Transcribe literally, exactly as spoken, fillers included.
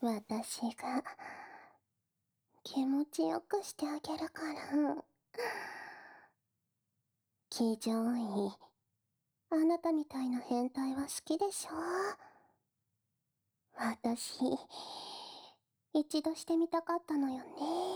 私が気持ちよくしてあげるから。騎乗位、あなたみたいな変態は好きでしょ？私、一度してみたかったのよね。